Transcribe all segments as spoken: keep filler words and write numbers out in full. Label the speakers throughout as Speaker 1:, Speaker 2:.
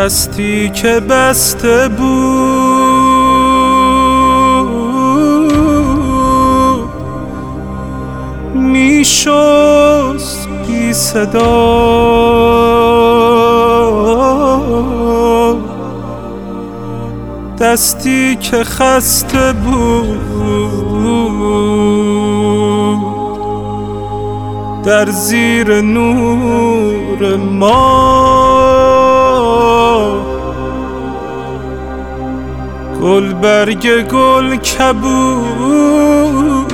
Speaker 1: دستی که بسته بود میشست بی صدا، دستی که خسته بود در زیر نور ما، گل برگ گل کبود،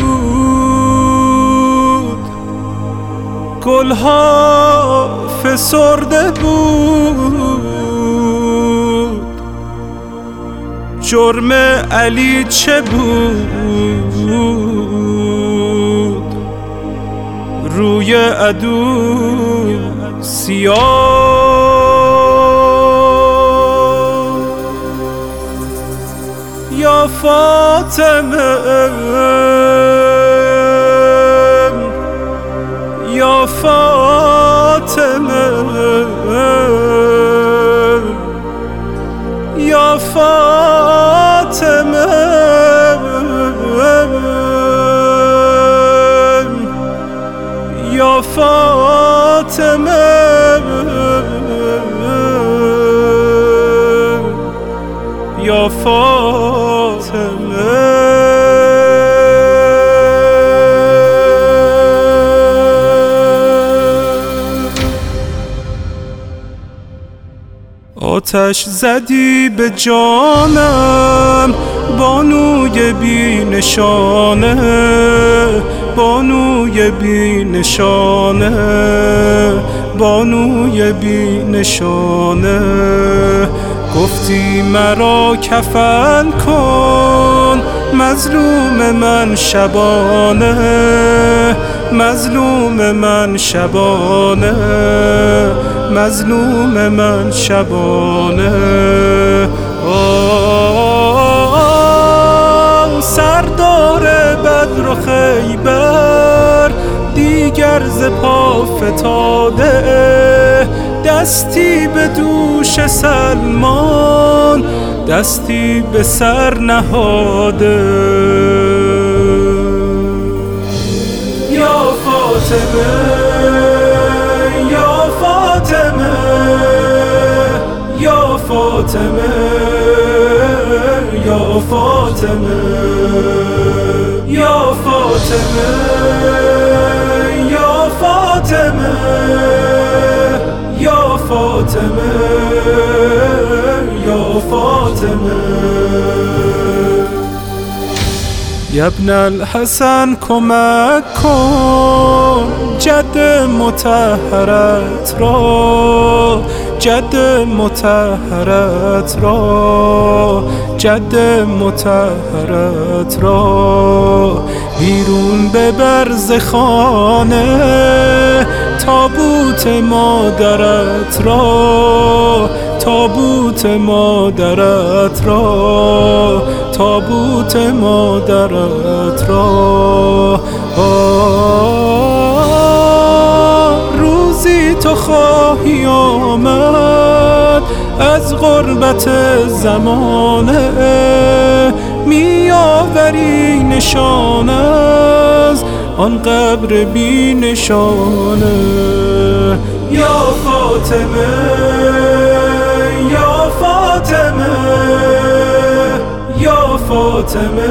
Speaker 1: گلها فسرده بود. جرم علی چه بود؟ روی عدو سیاه. یا فاطمه یا فاطمه یا فاطمه یا فاطمه یا فاطمه. آتش زدی به جانم بانوی بی نشانه، بانوی بی نشانه، بانوی بی نشانه. گفتی مرا کفن کن مظلوم من شبانه، مظلوم من شبانه، مظلوم من شبانه. آه سردار بدر و خیبر دیگر ز پا فتاده، دستی به دوش سلمان دستی به سر نهاده. یا فاطمه یا فاطمه یا فاطمه یا فاطمه یا فاطمه یا فاطمه یا فاطمه یا فاطمه. یا ابن الحسن کمک کن جد مطهرت را، جد مطهرت را، جد مطهرت را. بیرون ببر ز خانه تابوت مادرت را، تابوت مادرت را، تابوت مادرت را. روزی تو خواهی آمد از غربت زمانه، می آوری نشان از آن قبر بی نشانه. یا فاطمه یا فاطمه یا فاطمه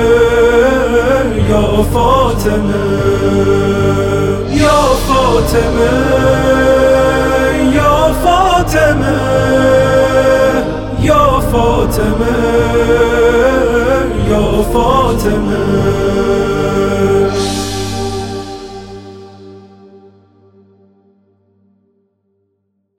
Speaker 1: یا فاطمه یا فاطمه یا فاطمه یا فاطمه یا فاطمه.